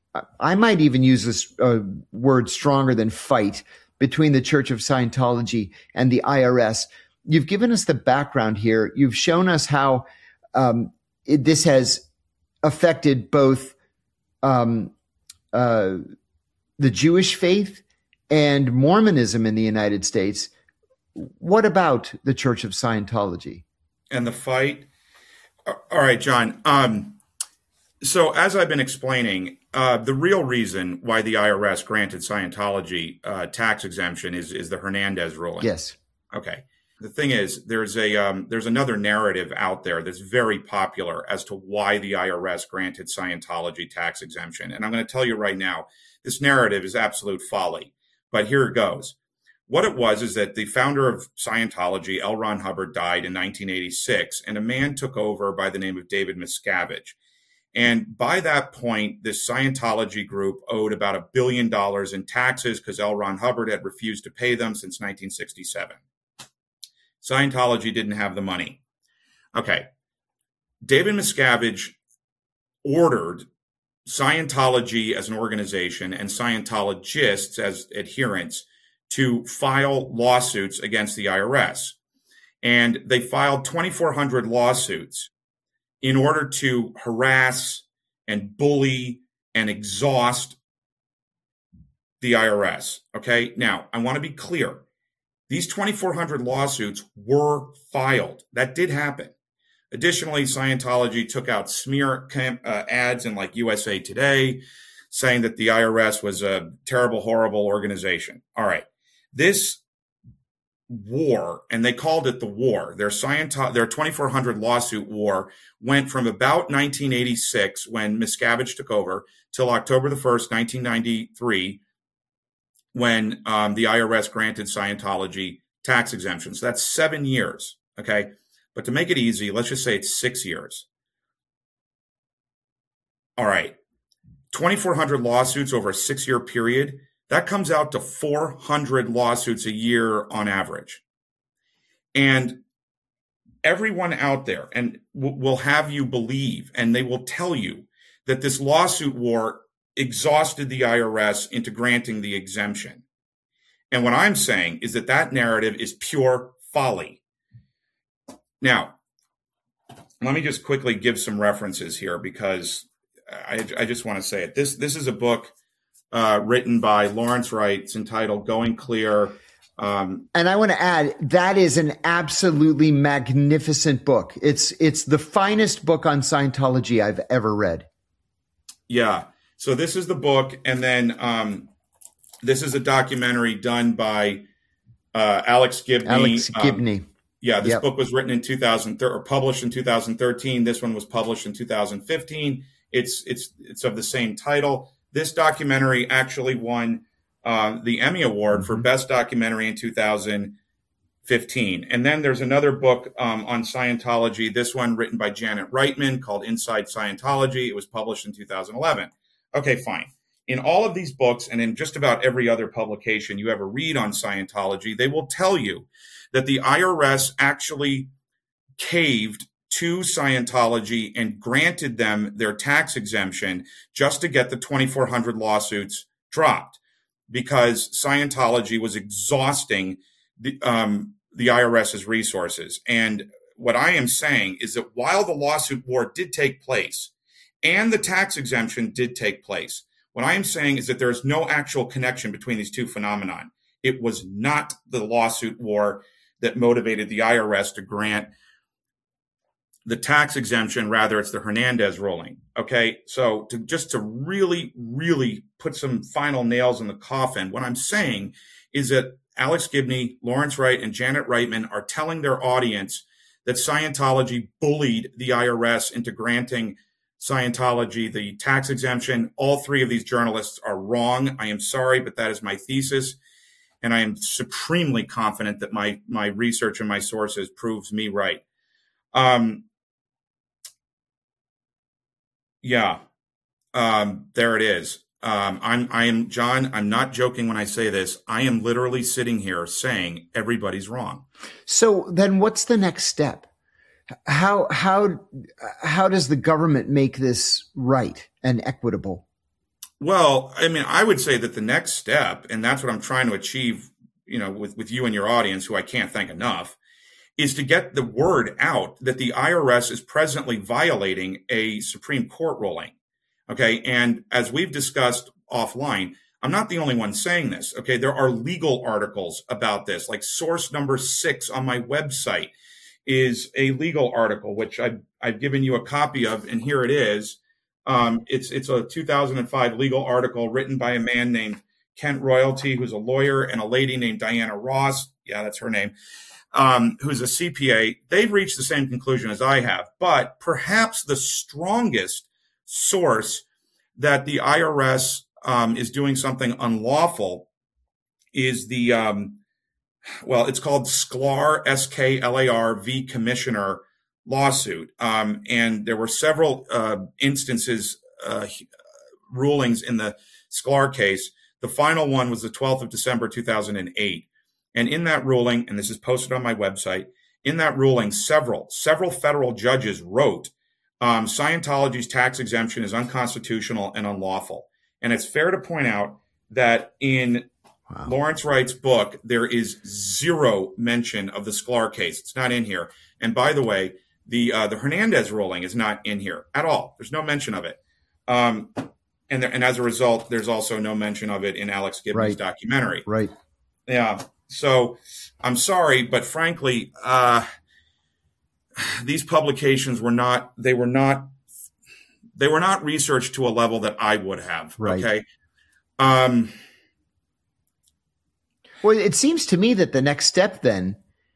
I might even use this uh, word stronger than fight between the Church of Scientology and the I R S. You've given us the background here. You've shown us how um, it, this has affected both um, uh, the Jewish faith and Mormonism in the United States. What about the Church of Scientology? And the fight? All right, John. Um, so as I've been explaining, uh, the real reason why the I R S granted Scientology uh, tax exemption is, is the Hernandez ruling. Yes. Okay. The thing is, there's a um, there's another narrative out there that's very popular as to why the I R S granted Scientology tax exemption. And I'm going to tell you right now, this narrative is absolute folly. But here it goes. what it was is that the founder of Scientology, L. Ron Hubbard, died in nineteen eighty-six, and a man took over by the name of David Miscavige. And by that point, this Scientology group owed about a billion dollars in taxes because L. Ron Hubbard had refused to pay them since nineteen sixty-seven. Scientology didn't have the money. Okay. David Miscavige ordered Scientology as an organization and Scientologists as adherents to file lawsuits against the I R S. And they filed twenty-four hundred lawsuits in order to harass and bully and exhaust the I R S. Okay. Now, I want to be clear. These twenty-four hundred lawsuits were filed. That did happen. Additionally, Scientology took out smear camp, uh, ads in like U S A Today saying that the I R S was a terrible, horrible organization. All right. This war, and they called it the war, their Scientology, their twenty-four hundred lawsuit war went from about nineteen eighty-six, when Miscavige took over, till October the first, nineteen ninety-three, when um, the I R S granted Scientology tax exemptions. That's seven years, okay? But to make it easy, let's just say it's six years. All right, twenty-four hundred lawsuits over a six-year period, that comes out to four hundred lawsuits a year on average. And everyone out there and w- will have you believe, and they will tell you that this lawsuit war exhausted the I R S into granting the exemption. And what I'm saying is that that narrative is pure folly. Now, let me just quickly give some references here because I, I just want to say it. This, this is a book uh, written by Lawrence Wright. It's entitled Going Clear. Um, and I want to add, that is an absolutely magnificent book. It's, it's the finest book on Scientology I've ever read. Yeah. So this is the book. And then um, this is a documentary done by uh, Alex Gibney. Alex Gibney. Um, yeah, this yep. book was written in two thousand or published in two thousand thirteen. This one was published in two thousand fifteen. It's it's it's of the same title. This documentary actually won uh, the Emmy Award mm-hmm. for Best Documentary in two thousand fifteen. And then there's another book um, on Scientology. This one written by Janet Reitman called Inside Scientology. It was published in two thousand eleven. Okay, fine. In all of these books and in just about every other publication you ever read on Scientology, they will tell you that the I R S actually caved to Scientology and granted them their tax exemption just to get the twenty-four hundred lawsuits dropped because Scientology was exhausting the, um, the IRS's resources. And what I am saying is that while the lawsuit war did take place and the tax exemption did take place, what I am saying is that there is no actual connection between these two phenomena. It was not the lawsuit war that motivated the I R S to grant the tax exemption. Rather, it's the Hernandez ruling. Okay, so to just to really, really put some final nails in the coffin, what I'm saying is that Alex Gibney, Lawrence Wright, and Janet Reitman are telling their audience that Scientology bullied the I R S into granting Scientology the tax exemption. All three of these journalists are wrong. I am sorry, but that is my thesis. And I am supremely confident that my, my research and my sources proves me right. Um, yeah, um, there it is. Um, I'm, I am, John, I'm not joking when I say this. I am literally sitting here saying everybody's wrong. So then what's the next step? How, how, how does the government make this right and equitable? Well, I mean, I would say that the next step, and that's what I'm trying to achieve, you know, with, with you and your audience, who I can't thank enough, is to get the word out that the I R S is presently violating a Supreme Court ruling. Okay. And as we've discussed offline, I'm not the only one saying this. Okay. There are legal articles about this, like source number six on my website is a legal article, which I've, I've given you a copy of, and here it is. Um, it's it's a two thousand five legal article written by a man named Kent Royalty, who's a lawyer, and a lady named Diana Ross. Yeah, that's her name. Um, who's a C P A. They've reached the same conclusion as I have, but perhaps the strongest source that the I R S um, is doing something unlawful is the um, well, it's called Sklar, S K L A R v. Commissioner lawsuit. Um, and there were several uh, instances, uh, rulings in the Sklar case. The final one was the twelfth of December, two thousand eight. And in that ruling, and this is posted on my website, in that ruling, several, several federal judges wrote, um, Scientology's tax exemption is unconstitutional and unlawful. And it's fair to point out that in wow. Lawrence Wright's book, there is zero mention of the Sklar case. It's not in here. And by the way, the uh, the Hernandez ruling is not in here at all. There's no mention of it. Um, and, there, and as a result, there's also no mention of it in Alex Gibney's right. documentary. Right. Yeah. So I'm sorry, but frankly, uh, these publications were not, they were not, they were not researched to a level that I would have. Right. Okay. Um, well, it seems to me that the next step then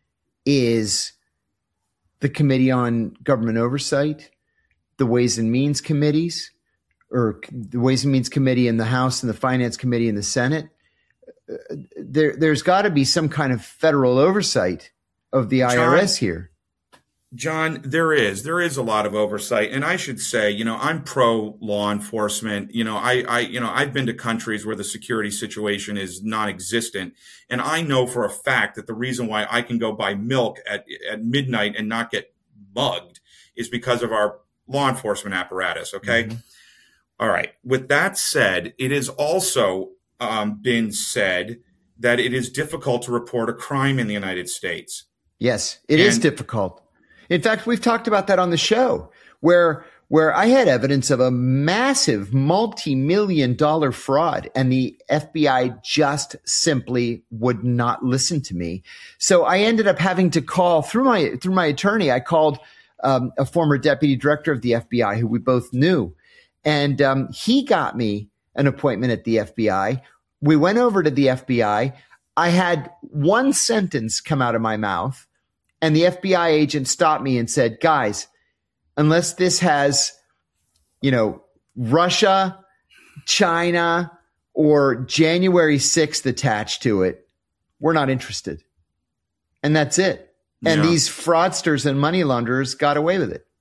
is the Committee on Government Oversight, the Ways and Means Committees, or the Ways and Means Committee in the House and the Finance Committee in the Senate. There, there's got to be some kind of federal oversight of the I R S John, here. John, there is. There is a lot of oversight. And I should say, you know, I'm pro law enforcement. You know, I, I, you know, I've been to countries where the security situation is non-existent. And I know for a fact that the reason why I can go buy milk at, at midnight and not get mugged is because of our law enforcement apparatus. Okay. Mm-hmm. All right. With that said, it is also Um, been said that it is difficult to report a crime in the United States. Yes, it and, is difficult. In fact, we've talked about that on the show where where I had evidence of a massive multi-million dollar fraud and the F B I just simply would not listen to me. So I ended up having to call through my through my attorney. I called um, a former deputy director of the F B I who we both knew, and um, he got me an appointment at the F B I. We went over to the F B I. I had one sentence come out of my mouth, and the F B I agent stopped me and said, guys, unless this has, you know, Russia, China, or January sixth attached to it, we're not interested. And that's it. And yeah. these fraudsters and money launderers got away with it.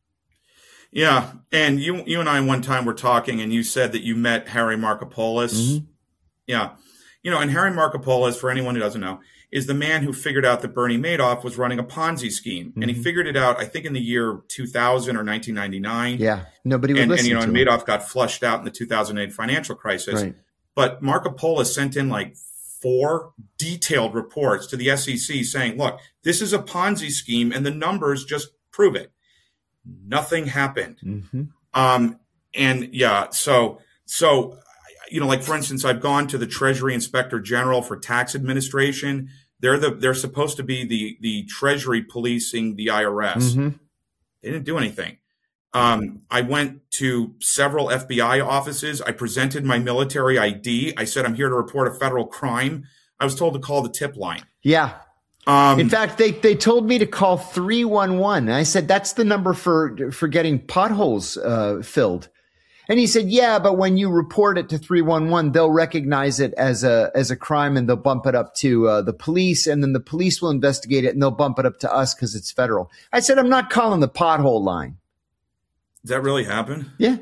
Yeah. And you you and I one time were talking, and you said that you met Harry Markopolos. Mm-hmm. Yeah. You know, and Harry Markopolos, for anyone who doesn't know, is the man who figured out that Bernie Madoff was running a Ponzi scheme. Mm-hmm. And he figured it out, I think, in the year two thousand or nineteen ninety-nine. Yeah. Nobody would and, listen and, you know, to and him. Madoff got flushed out in the two thousand eight financial crisis. Right. But Markopolos sent in like four detailed reports to the S E C saying, look, this is a Ponzi scheme and the numbers just prove it. Nothing happened. Mm-hmm. Um, and yeah, so, so, you know, like for instance, I've gone to the Treasury Inspector General for Tax Administration. They're the, they're supposed to be the, the Treasury policing the I R S. Mm-hmm. They didn't do anything. Um, I went to several F B I offices. I presented my military I D. I said, I'm here to report a federal crime. I was told to call the tip line. Yeah. Um, In fact, they, they told me to call three one one. And I said, that's the number for, for getting potholes uh, filled. And he said, yeah, but when you report it to three one one, they'll recognize it as a as a crime and they'll bump it up to uh, the police. And then the police will investigate it and they'll bump it up to us because it's federal. I said, I'm not calling the pothole line. Did that really happen? Yeah.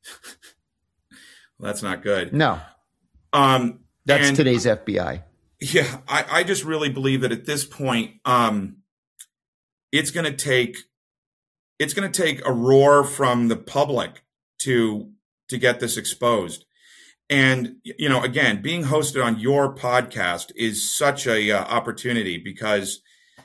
Well, that's not good. No. Um, that's and, today's F B I. Yeah, I, I just really believe that at this point, um, it's going to take it's going to take a roar from the public to to get this exposed. And you know, again, being hosted on your podcast is such a uh, opportunity because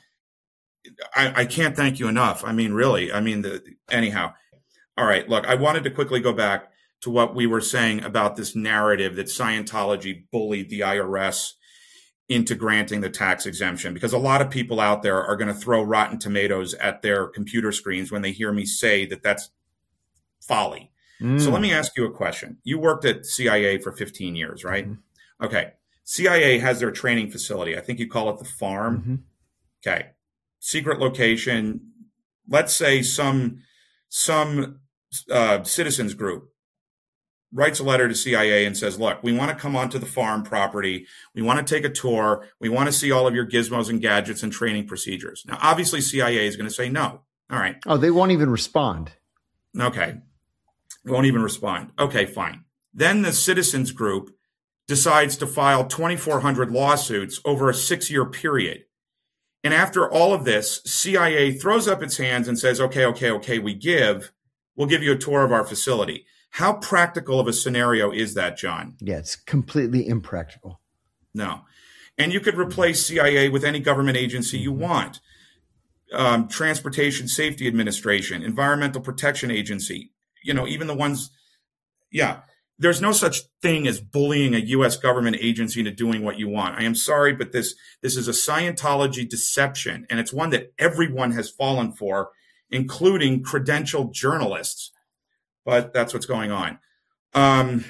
I, I can't thank you enough. I mean, really. I mean, the, anyhow. All right. Look, I wanted to quickly go back to what we were saying about this narrative that Scientology bullied the I R S into granting the tax exemption, because a lot of people out there are going to throw rotten tomatoes at their computer screens when they hear me say that that's folly. Mm. So let me ask you a question. You worked at C I A for fifteen years, right? Mm-hmm. Okay. C I A has their training facility. I think you call it the farm. Mm-hmm. Okay. Secret location. Let's say some, some uh, citizens group writes a letter to C I A and says, look, we want to come onto the farm property. We want to take a tour. We want to see all of your gizmos and gadgets and training procedures. Now, obviously, C I A is going to say no. All right. Oh, they won't even respond. Okay. Won't even respond. Okay, fine. Then the citizens group decides to file twenty-four hundred lawsuits over a six-year period. And after all of this, C I A throws up its hands and says, okay, okay, okay, we give. We'll give you a tour of our facility. How practical of a scenario is that, John? Yeah, it's completely impractical. No. And you could replace C I A with any government agency you want. Um, Transportation Safety Administration, Environmental Protection Agency, you know, even the ones, yeah. There's no such thing as bullying a U S government agency into doing what you want. I am sorry, but this this is a Scientology deception, and it's one that everyone has fallen for, including credentialed journalists. But that's what's going on. Um,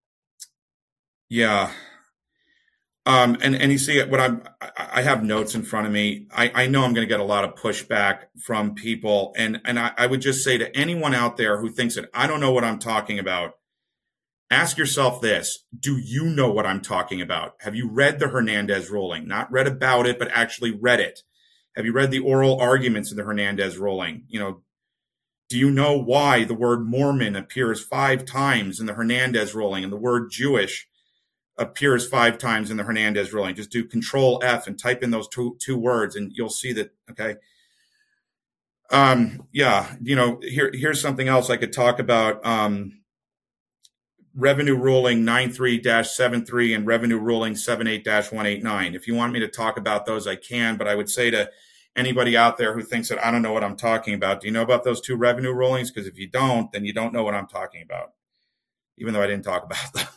yeah. Um, and, and you see what I'm, I have notes in front of me. I, I know I'm going to get a lot of pushback from people. And, and I, I would just say to anyone out there who thinks that I don't know what I'm talking about, ask yourself this. Do you know what I'm talking about? Have you read the Hernandez ruling? Not read about it, but actually read it. Have you read the oral arguments in the Hernandez ruling? You know, do you know why the word Mormon appears five times in the Hernandez ruling and the word Jewish appears five times in the Hernandez ruling? Just do Control F and type in those two, two words and you'll see that, okay. Um, yeah, you know, here, here's something else I could talk about. Um, Revenue Ruling ninety-three dash seventy-three and Revenue Ruling seventy-eight dash one eighty-nine. If you want me to talk about those, I can, but I would say to anybody out there who thinks that I don't know what I'm talking about, do you know about those two revenue rulings? Because if you don't, then you don't know what I'm talking about, even though I didn't talk about them.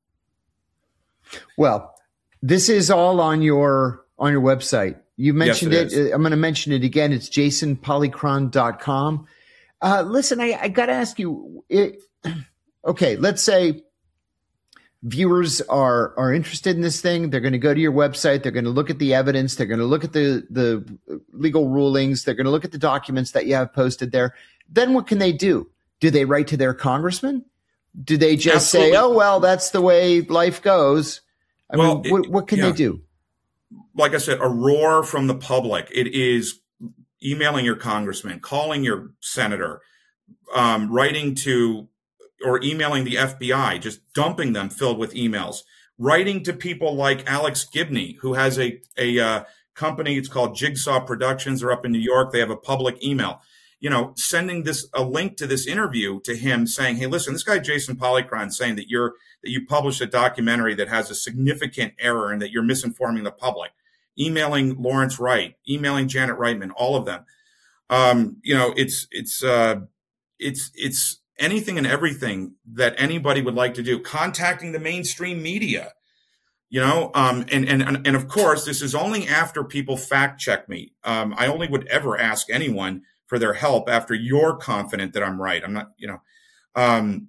Well, this is all on your on your website. You mentioned Yes, it it. is. I'm going to mention it again. It's jason polychron dot com. Uh, listen, I, I got to ask you, it, okay, let's say viewers are are interested in this thing. They're going to go to your website. They're going to look at the evidence. They're going to look at the, the legal rulings. They're going to look at the documents that you have posted there. Then what can they do? Do they write to their congressman? Do they just Absolutely. say, oh, well, that's the way life goes? I Well, mean, what, it- what can yeah. they do? Like I said, a roar from the public. It is emailing your congressman, calling your senator, um, writing to or emailing the F B I, just dumping them filled with emails, writing to people like Alex Gibney, who has a, a uh, company. It's called Jigsaw Productions. They're up in New York. They have a public email, you know, sending this a link to this interview to him saying, hey, listen, this guy, Jason Polychron, saying that you're that you published a documentary that has a significant error and that you're misinforming the public. Emailing Lawrence Wright, emailing Janet Reitman, all of them. Um, you know, it's it's uh, it's it's anything and everything that anybody would like to do. Contacting the mainstream media, you know, um, and and and of course, this is only after people fact check me. Um, I only would ever ask anyone for their help after you're confident that I'm right. I'm not, you know. Um,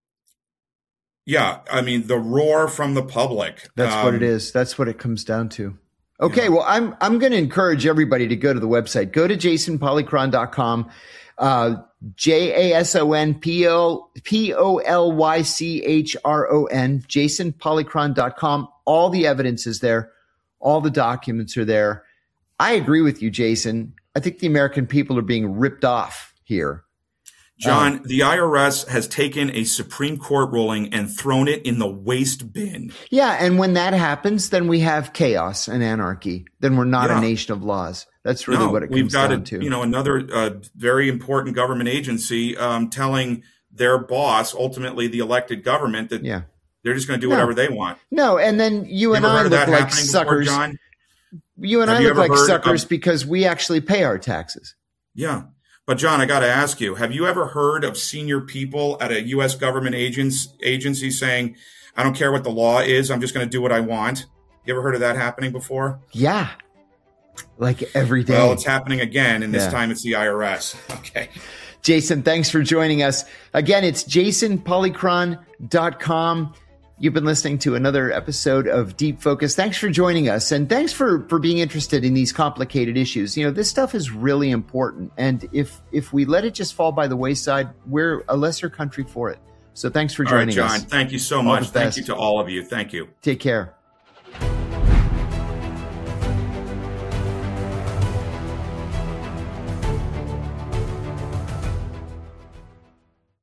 yeah, I mean, the roar from the public. That's um, what it is. That's what it comes down to. Okay, Yeah. well, I'm I'm going to encourage everybody to go to the website. Go to jason polychron dot com, uh, J A S O N P O L Y C H R O N, jason polychron dot com. All the evidence is there. All the documents are there. I agree with you, Jason. I think the American people are being ripped off here. John, the I R S has taken a Supreme Court ruling and thrown it in the waste bin. Yeah, and when that happens, then we have chaos and anarchy. Then we're not Yeah. a nation of laws. That's really No, what it we've comes got down a, to. you know, another uh, very important government agency um, telling their boss, ultimately the elected government, that Yeah. they're just going to do No. whatever they want. No, and then you, You and ever I heard of look that like happening before, suckers. John? You and Have I you look ever like heard suckers of- because we actually pay our taxes. Yeah. But John, I got to ask you, have you ever heard of senior people at a U S government agents, agency saying, I don't care what the law is, I'm just going to do what I want? You ever heard of that happening before? Yeah. Like every day. Well, it's happening again, and this Yeah. time it's the I R S. Okay. Jason, thanks for joining us. Again, it's jason polychron dot com. You've been listening to another episode of Deep Focus. Thanks for joining us, and thanks for, for being interested in these complicated issues. You know, this stuff is really important, and if if we let it just fall by the wayside, we're a lesser country for it. So thanks for All right, joining John, us. thank you so All much. the Thank best. you to all of you. Thank you. Take care.